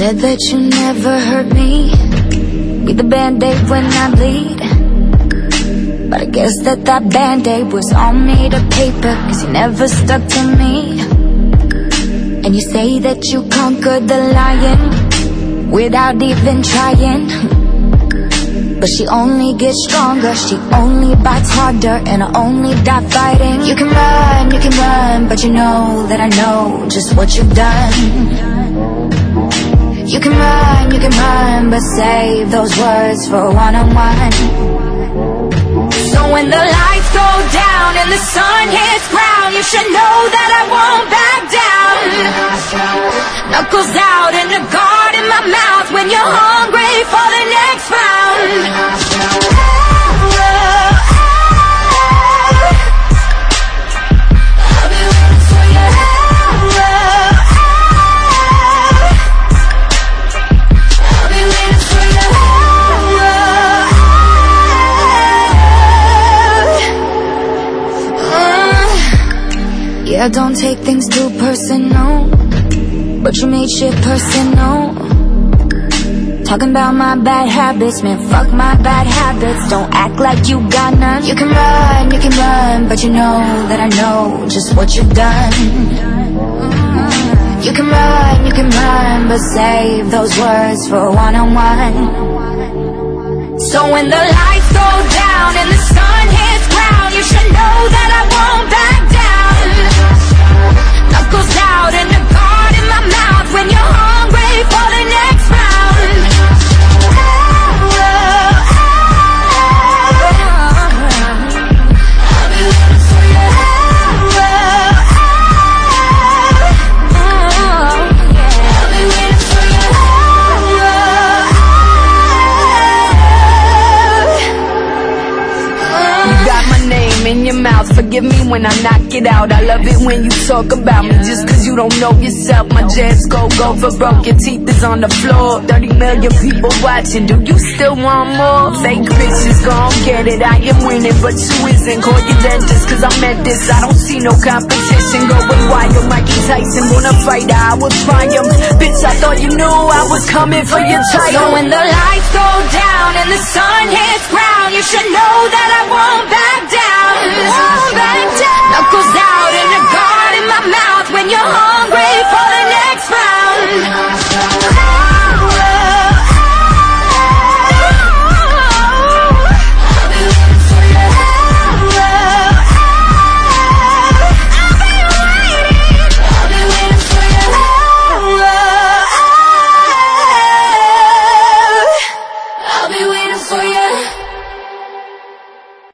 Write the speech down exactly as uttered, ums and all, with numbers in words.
said that you never hurt me, be the band-aid when I bleed. But I guess that that band-aid was all made of paper, cause you never stuck to me. And you say that you conquered the lion without even trying, but she only gets stronger, she only bites harder, and I only die fighting. You can run, you can run, but you know that I know just what you've done. You can run, you can run, but save those words for a one-on-one. So when the lights go down and the sun hits ground, you should know that I won't back down. Knuckles out and a guard in my mouth when you're hungry for the next round. Yeah, don't take things too personal, but you made shit personal. Talking about my bad habits, man, fuck my bad habits. Don't act like you got none. You can run, you can run, but you know that I know just what you've done. You can run, you can run, but save those words for a one-on-one. So when the lights go down and the sun hits ground, you should know that I won't back down. Knuckles out and a guard in my mouth when you're hungry for the next round. I'll be waiting for you. I'll be waiting for you. You got my name in your mouth, forgive me when I knock it out. I love it when you talk about me just cause you don't know yourself. My jabs go, go for broke, your teeth is on the floor. thirty million people watching, do you still want more? Fake bitches gon' get it, I am winning but you isn't. Call your dentist cause I meant this, I don't see no competition. Going wild, Mikey Tyson, wanna fight, I will triumph. Bitch, I thought you knew I was coming for your title. So when the lights go down and the sun hits ground, you should know that I won't back down. Won't back down. Knuckles out and a guard in my mouth when you're hungry